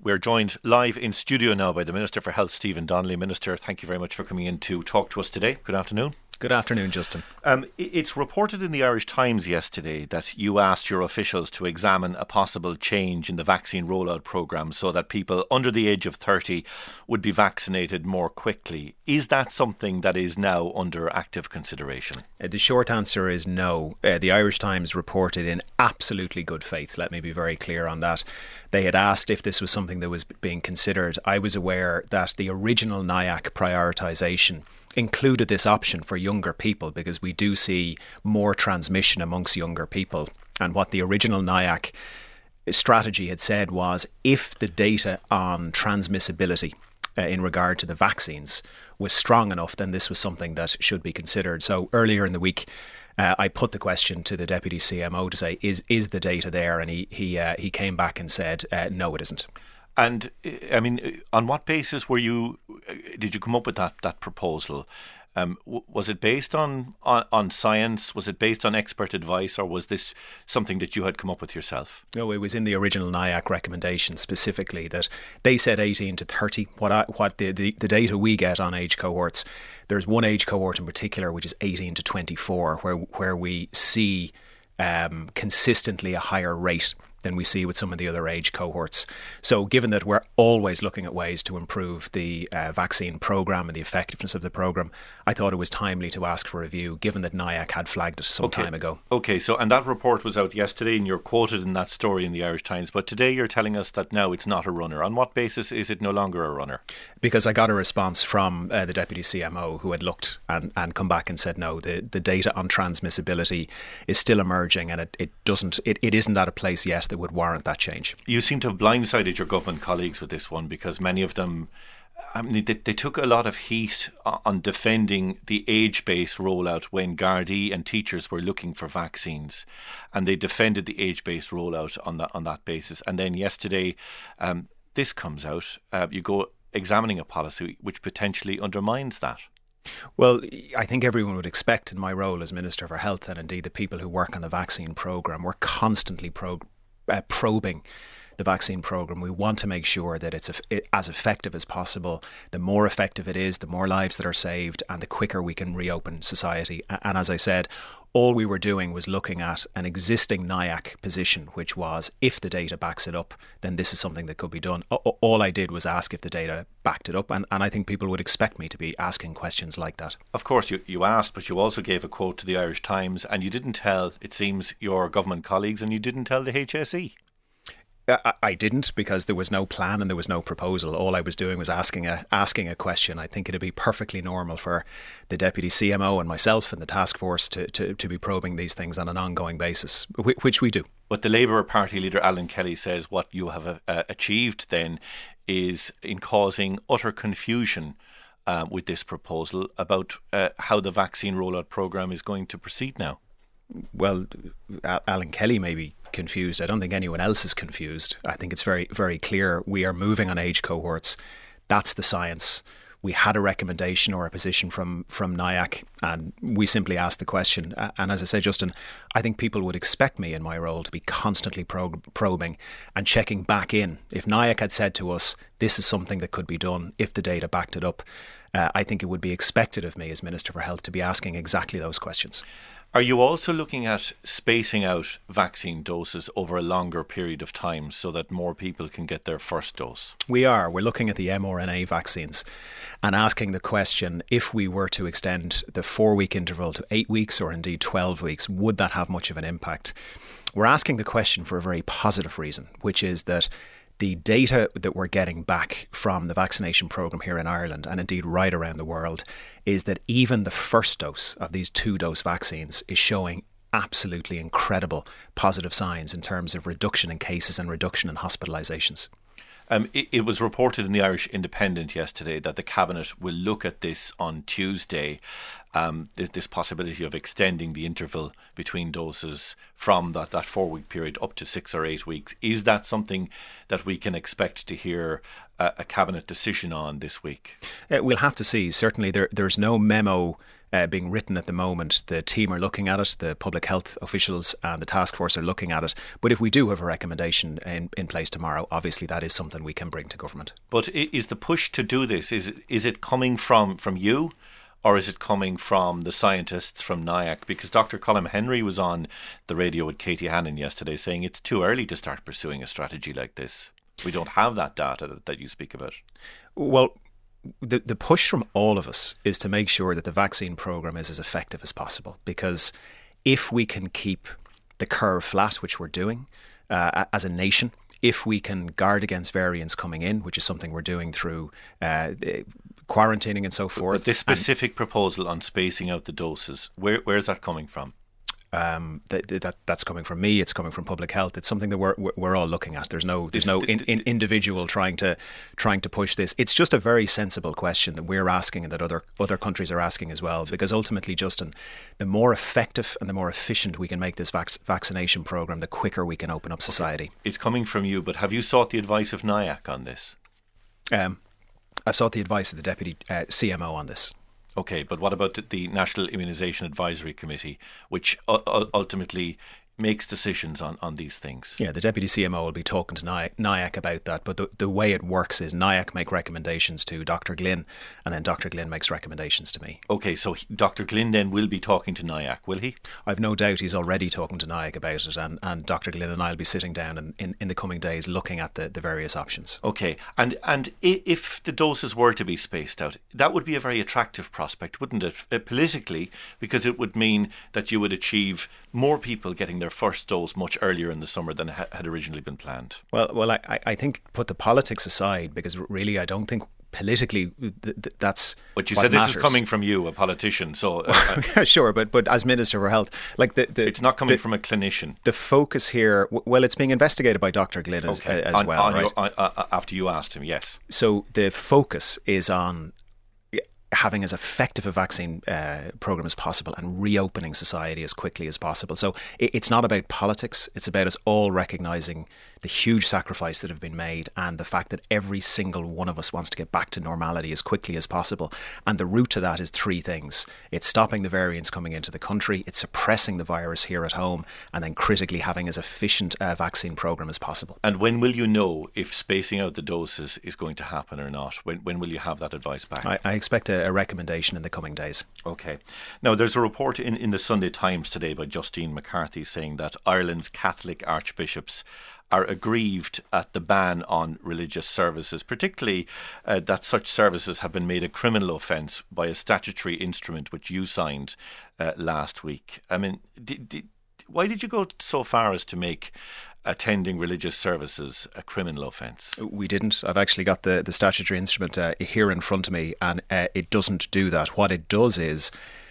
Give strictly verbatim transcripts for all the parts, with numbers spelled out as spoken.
We're joined live in studio now by the Minister for Health, Stephen Donnelly. Minister, thank you very much for coming in to talk to us today. Good afternoon. Good afternoon, Justin. Um, it's reported in the Irish Times yesterday that you asked your officials to examine a possible change in the vaccine rollout programme so that people under the age of thirty would be vaccinated more quickly. Is that something that is now under active consideration? Uh, the short answer is no. Uh, the Irish Times reported in absolutely good faith. Let me be very clear on that. They had asked if this was something that was being considered. I was aware that the original N I A C prioritisation included this option for younger people because we do see more transmission amongst younger people. And what the original N I A C strategy had said was if the data on transmissibility uh, in regard to the vaccines was strong enough, then this was something that should be considered. So earlier in the week, uh, I put the question to the Deputy C M O to say, is is the data there? And he he uh, he came back and said, uh, no, it isn't. And I mean, on what basis were you? Did you come up with that that proposal? Um, w- was it based on, on on science? Was it based on expert advice, or was this something that you had come up with yourself? No, it was in the original N I A C recommendation specifically that they said eighteen to thirty. What I, what the, the the data we get on age cohorts, there's one age cohort in particular which is eighteen to twenty-four, where where we see um, consistently a higher rate than we see with some of the other age cohorts. So given that we're always looking at ways to improve the uh, vaccine programme and the effectiveness of the programme, I thought it was timely to ask for a review, given that N I A C had flagged it some okay. time ago. Okay, so and that report was out yesterday and you're quoted in that story in the Irish Times, but today you're telling us that now it's not a runner. On what basis is it no longer a runner? Because I got a response from uh, the Deputy C M O who had looked and, and come back and said no, the, the data on transmissibility is still emerging and it, it doesn't it, it isn't at a place yet that would warrant that change. You seem to have blindsided your government colleagues with this one because many of them, I mean, they, they took a lot of heat on defending the age-based rollout when Gardaí and teachers were looking for vaccines, and they defended the age-based rollout on that on that basis. And then yesterday, um, this comes out. Uh, you go examining a policy which potentially undermines that. Well, I think everyone would expect in my role as Minister for Health, and indeed the people who work on the vaccine programme, we're constantly pro- uh, probing the vaccine programme. We want to make sure that it's as effective as possible. The more effective it is, the more lives that are saved and the quicker we can reopen society. And as I said, all we were doing was looking at an existing N I A C position, which was if the data backs it up, then this is something that could be done. All I did was ask if the data backed it up, and, and I think people would expect me to be asking questions like that. Of course, you, you asked, but you also gave a quote to the Irish Times, and you didn't tell, it seems, your government colleagues, and you didn't tell the H S E. I, I didn't, because there was no plan and there was no proposal. All I was doing was asking a asking a question. I think it'd be perfectly normal for the Deputy C M O and myself and the task force to, to, to be probing these things on an ongoing basis, which we do. But the Labour Party leader Alan Kelly says what you have uh, achieved then is in causing utter confusion uh, with this proposal about uh, how the vaccine rollout programme is going to proceed now. Well, Alan Kelly may be confused. I don't think anyone else is confused. I think it's very, very clear. We are moving on age cohorts. That's the science. We had a recommendation or a position from, from N I A C, and we simply asked the question. And as I say, Justin, I think people would expect me in my role to be constantly pro- probing and checking back in. If N I A C had said to us, this is something that could be done, if the data backed it up, uh, I think it would be expected of me as Minister for Health to be asking exactly those questions. Are you also looking at spacing out vaccine doses over a longer period of time so that more people can get their first dose? We are. We're looking at the mRNA vaccines and asking the question, if we were to extend the four-week interval to eight weeks or indeed twelve weeks, would that have much of an impact? We're asking the question for a very positive reason, which is that the data that we're getting back from the vaccination programme here in Ireland and indeed right around the world is that even the first dose of these two-dose vaccines is showing absolutely incredible positive signs in terms of reduction in cases and reduction in hospitalisations. Um, it, it was reported in the Irish Independent yesterday that the Cabinet will look at this on Tuesday, um, th- this possibility of extending the interval between doses from that, that four-week period up to six or eight weeks. Is that something that we can expect to hear a, a Cabinet decision on this week? Uh, we'll have to see. Certainly there, there's no memo uh, being written at the moment. The team are looking at it, the public health officials and the task force are looking at it. But if we do have a recommendation in, in place tomorrow, obviously that is something we can bring to government. But is the push to do this, is it, is it coming from, from you? Or is it coming from the scientists from NIAC? Because Doctor Colm Henry was on the radio with Katie Hannon yesterday saying it's too early to start pursuing a strategy like this. We don't have that data that, that you speak about. Well, the the push from all of us is to make sure that the vaccine programme is as effective as possible. Because if we can keep the curve flat, which we're doing uh, as a nation, if we can guard against variants coming in, which is something we're doing through uh, quarantining and so forth. But this specific and, proposal on spacing out the doses, where where is that coming from? Um, that, that that's coming from me. It's coming from public health. It's something that we're we're all looking at. There's no there's no in, in individual trying to trying to push this. It's just a very sensible question that we're asking and that other other countries are asking as well. Because ultimately, Justin, the more effective and the more efficient we can make this vac- vaccination program, the quicker we can open up society. Okay. It's coming from you, but have you sought the advice of NIAC on this? Um, I've sought the advice of the Deputy uh, C M O on this. Okay, but what about the National Immunisation Advisory Committee, which u- ultimately makes decisions on, on these things? Yeah, the Deputy C M O will be talking to NIAC about that, but the, the way it works is NIAC make recommendations to Doctor Glynn, and then Doctor Glynn makes recommendations to me. Okay, so he, Doctor Glynn then will be talking to NIAC, will he? I've no doubt he's already talking to NIAC about it, and, and Doctor Glynn and I will be sitting down in, in, in the coming days looking at the, the various options. Okay, and, and if the doses were to be spaced out, that would be a very attractive prospect, wouldn't it, uh, politically, because it would mean that you would achieve more people getting their first dose much earlier in the summer than ha- had originally been planned. Well, well, I, I think put the politics aside, because really I don't think politically th- th- that's But you what said this matters. is coming from you, a politician, so uh, yeah, sure, but but as Minister for Health, like the, the it's not coming the, from a clinician. The focus here, well, it's being investigated by Doctor Glynn as, okay. as on, well, on right? Your, uh, uh, after you asked him, yes. So the focus is on having as effective a vaccine uh, program as possible and reopening society as quickly as possible. So it, it's not about politics. It's about us all recognising the huge sacrifice that have been made and the fact that every single one of us wants to get back to normality as quickly as possible. And the route to that is three things. It's stopping the variants coming into the country, it's suppressing the virus here at home, and then critically having as efficient a vaccine program as possible. And when will you know if spacing out the doses is going to happen or not? When, when will you have that advice back? I, I expect a, a recommendation in the coming days. Okay. Now, there's a report in, in the Sunday Times today by Justine McCarthy saying that Ireland's Catholic archbishops are aggrieved at the ban on religious services, particularly uh, that such services have been made a criminal offence by a statutory instrument which you signed uh, last week. I mean, did, did, why did you go so far as to make attending religious services a criminal offence? We didn't. I've actually got the, the statutory instrument uh, here in front of me, and uh, it doesn't do that. What it does is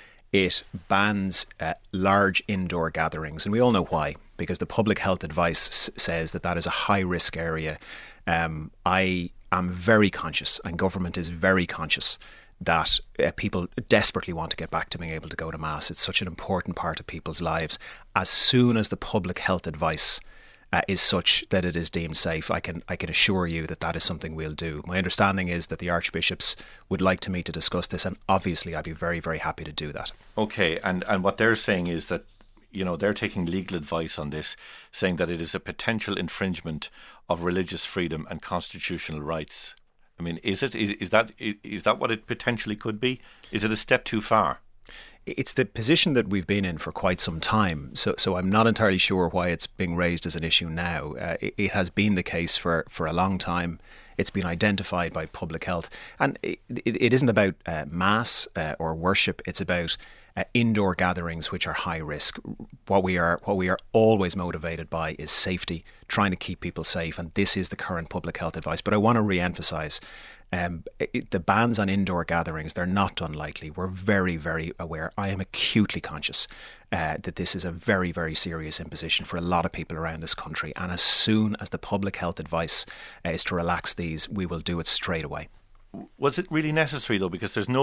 it bans uh, large indoor gatherings, and we all know why, because the public health advice s- says that that is a high risk area. Um, I am very conscious, and government is very conscious, that uh, people desperately want to get back to being able to go to Mass. It's such an important part of people's lives. As soon as the public health advice Uh, is such that it is deemed safe, I can I can assure you that that is something we'll do. My understanding is that the archbishops would like to meet to discuss this, and obviously I'd be very, very happy to do that. Okay, and, and what they're saying is that, you know, they're taking legal advice on this, saying that it is a potential infringement of religious freedom and constitutional rights. I mean, is it? Is, is that is that what it potentially could be? Is it a step too far? It's the position that we've been in for quite some time, so so I'm not entirely sure why it's being raised as an issue now. Uh, it, it has been the case for, for a long time. It's been identified by public health, and it, it, it isn't about uh, mass uh, or worship. It's about uh, indoor gatherings which are high risk. What we are what we are always motivated by is safety, trying to keep people safe, and this is the current public health advice. But I want to re-emphasise. Um, it, the bans on indoor gatherings, they're not unlikely. We're very, very aware. I am acutely conscious uh, that this is a very, very serious imposition for a lot of people around this country. And as soon as the public health advice uh, is to relax these, we will do it straight away. Was it really necessary, though? Because there's no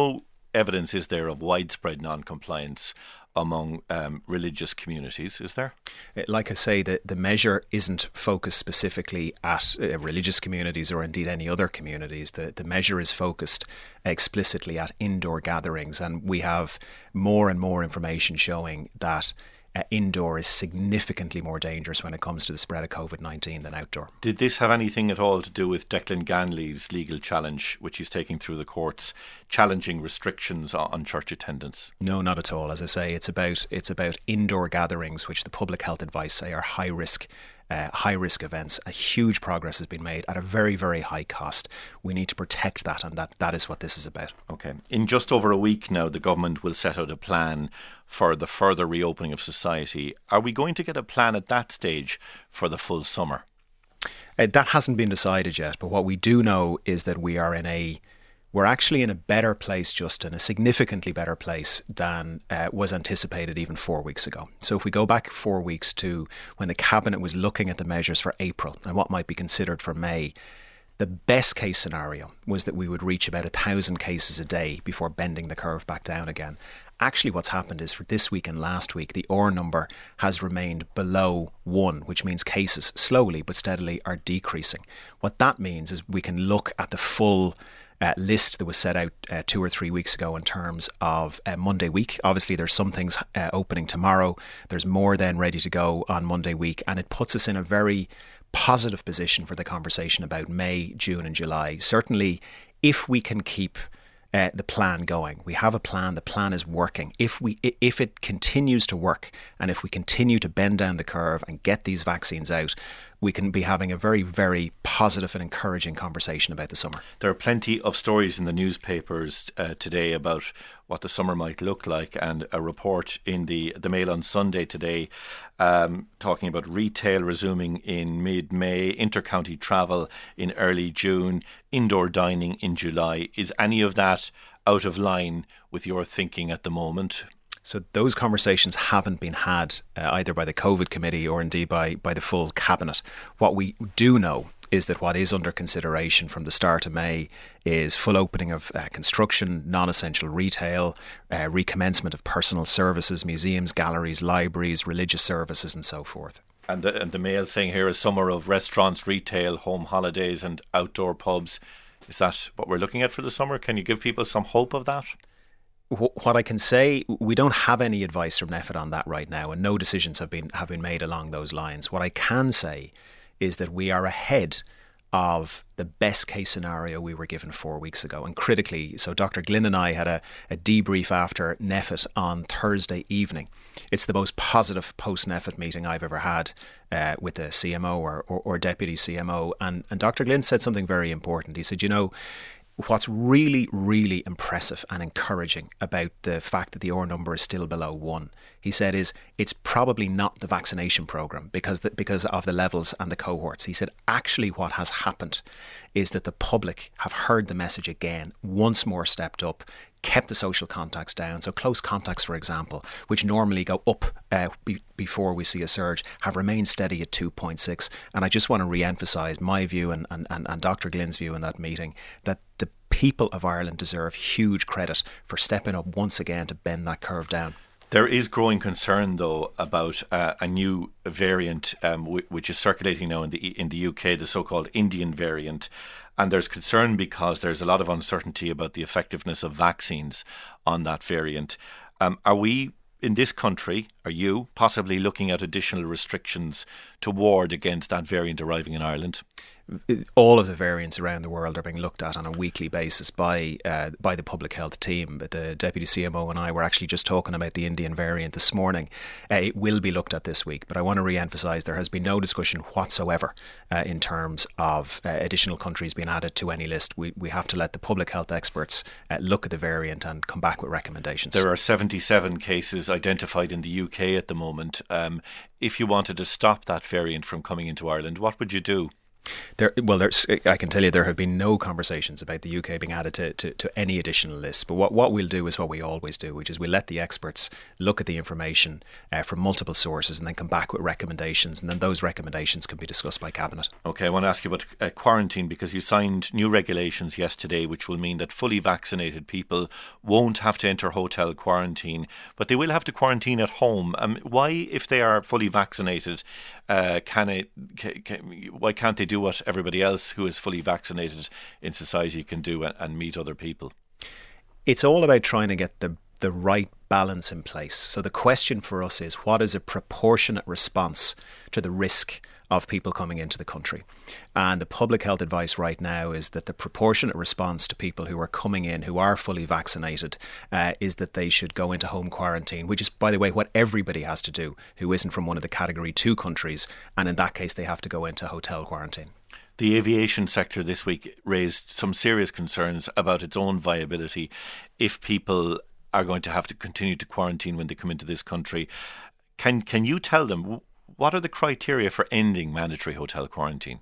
evidence is there of widespread non-compliance among um, religious communities, is there? Like I say, the, the measure isn't focused specifically at uh, religious communities or indeed any other communities. The, the measure is focused explicitly at indoor gatherings, and we have more and more information showing that Uh, indoor is significantly more dangerous when it comes to the spread of COVID nineteen than outdoor. Did this have anything at all to do with Declan Ganley's legal challenge, which he's taking through the courts, challenging restrictions on church attendance? No, not at all. As I say, it's about it's about indoor gatherings, which the public health advice say are high risk. Uh, high risk events. A huge progress has been made at a very, very high cost. We need to protect that, and that, that is what this is about. Okay. In just over a week now, the government will set out a plan for the further reopening of society. Are we going to get a plan at that stage for the full summer? Uh, that hasn't been decided yet, but what we do know is that we are in a We're actually in a better place, Justin, a significantly better place than uh, was anticipated even four weeks ago. So if we go back four weeks to when the Cabinet was looking at the measures for April and what might be considered for May, the best case scenario was that we would reach about a thousand cases a day before bending the curve back down again. Actually, what's happened is for this week and last week, the R number has remained below one, which means cases slowly but steadily are decreasing. What that means is we can look at the full Uh, list that was set out uh, two or three weeks ago in terms of uh, Monday week. Obviously, there's some things uh, opening tomorrow. There's more then ready to go on Monday week, and it puts us in a very positive position for the conversation about May, June and July. Certainly, if we can keep uh, the plan going. We have a plan. The plan is working. If we, if it continues to work, and if we continue to bend down the curve and get these vaccines out, we can be having a very, very positive and encouraging conversation about the summer. There are plenty of stories in the newspapers uh, today about what the summer might look like, and a report in the, the Mail on Sunday today um, talking about retail resuming in mid-May, inter-county travel in early June, indoor dining in July. Is any of that out of line with your thinking at the moment? So those conversations haven't been had uh, either by the COVID committee or indeed by, by the full Cabinet. What we do know is that what is under consideration from the start of May is full opening of uh, construction, non-essential retail, uh, recommencement of personal services, museums, galleries, libraries, religious services and so forth. And the, and the Mail saying here a summer of restaurants, retail, home holidays and outdoor pubs. Is that what we're looking at for the summer? Can you give people some hope of that? What I can say, we don't have any advice from NPHET on that right now, and no decisions have been have been made along those lines. What I can say is that we are ahead of the best case scenario we were given four weeks ago. And critically, so Doctor Glynn and I had a, a debrief after NPHET on Thursday evening. It's the most positive post-NPHET meeting I've ever had uh, with the C M O or, or, or Deputy C M O. And, and Doctor Glynn said something very important. He said, you know, what's really, really impressive and encouraging about the fact that the R number is still below one, he said, is it's probably not the vaccination programme because the, because of the levels and the cohorts. He said, actually what has happened is that the public have heard the message again, once more stepped up, kept the social contacts down. So close contacts, for example, which normally go up uh, be, before we see a surge, have remained steady at two point six. And I just want to re-emphasise my view and, and, and, and Doctor Glynn's view in that meeting, that the people of Ireland deserve huge credit for stepping up once again to bend that curve down. There is growing concern, though, about uh, a new variant um, w- which is circulating now in the in the U K, the so-called Indian variant. And there's concern because there's a lot of uncertainty about the effectiveness of vaccines on that variant. Um, are we, in this country, are you possibly looking at additional restrictions to ward against that variant arriving in Ireland? All of the variants around the world are being looked at on a weekly basis by uh, by the public health team. The Deputy C M O and I were actually just talking about the Indian variant this morning. Uh, it will be looked at this week, but I want to re-emphasise there has been no discussion whatsoever uh, in terms of uh, additional countries being added to any list. We we have to let the public health experts uh, look at the variant and come back with recommendations. There are seventy-seven cases identified in the U K at the moment. Um, if you wanted to stop that variant from coming into Ireland, what would you do? There, well, there's, I can tell you there have been no conversations about the U K being added to, to, to any additional lists. But what, what we'll do is what we always do, which is we'll let the experts look at the information uh, from multiple sources and then come back with recommendations. And then those recommendations can be discussed by Cabinet. OK, I want to ask you about uh, quarantine, because you signed new regulations yesterday, which will mean that fully vaccinated people won't have to enter hotel quarantine, but they will have to quarantine at home. Um, why, if they are fully vaccinated, uh, can it, can, can, why can't they do what everybody else who is fully vaccinated in society can do and, and meet other people? It's all about trying to get the the right balance in place. So the question for us is, what is a proportionate response to the risk of people coming into the country? And the public health advice right now is that the proportionate response to people who are coming in who are fully vaccinated uh, is that they should go into home quarantine, which is, by the way, what everybody has to do who isn't from one of the category two countries. And in that case, they have to go into hotel quarantine. The aviation sector this week raised some serious concerns about its own viability if people are going to have to continue to quarantine when they come into this country. Can can you tell them, what are the criteria for ending mandatory hotel quarantine?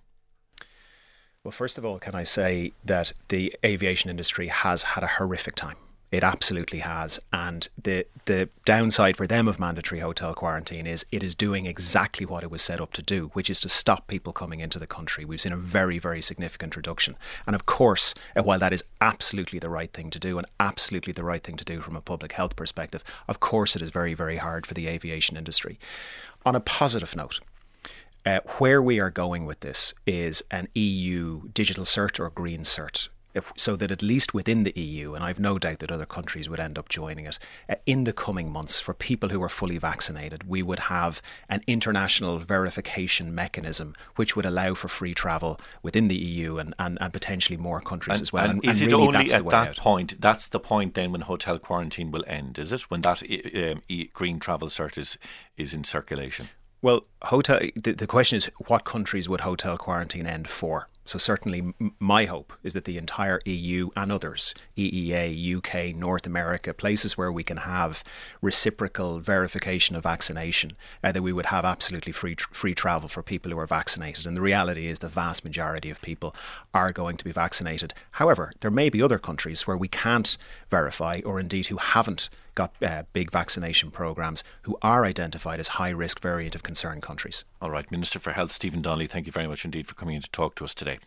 Well, first of all, can I say that the aviation industry has had a horrific time. It absolutely has. And the the downside for them of mandatory hotel quarantine is it is doing exactly what it was set up to do, which is to stop people coming into the country. We've seen a very, very significant reduction. And of course, while that is absolutely the right thing to do and absolutely the right thing to do from a public health perspective, of course it is very, very hard for the aviation industry. On a positive note, uh, where we are going with this is an E U digital cert or green cert, so that at least within the E U, and I've no doubt that other countries would end up joining it, uh, in the coming months, for people who are fully vaccinated, we would have an international verification mechanism which would allow for free travel within the E U and, and, and potentially more countries and, as well. And, and is and it really only at that out. point, that's the point then when hotel quarantine will end, is it? When that um, green travel cert is, is in circulation? Well, hotel. The, the question is, what countries would hotel quarantine end for? So certainly m- my hope is that the entire E U and others, E E A, U K, North America, places where we can have reciprocal verification of vaccination, uh, that we would have absolutely free tr- free travel for people who are vaccinated. And the reality is the vast majority of people are going to be vaccinated. However, there may be other countries where we can't verify, or indeed who haven't got uh, big vaccination programs, who are identified as high-risk variant of concern countries. All right, Minister for Health Stephen Donnelly, thank you very much indeed for coming in to talk to us today.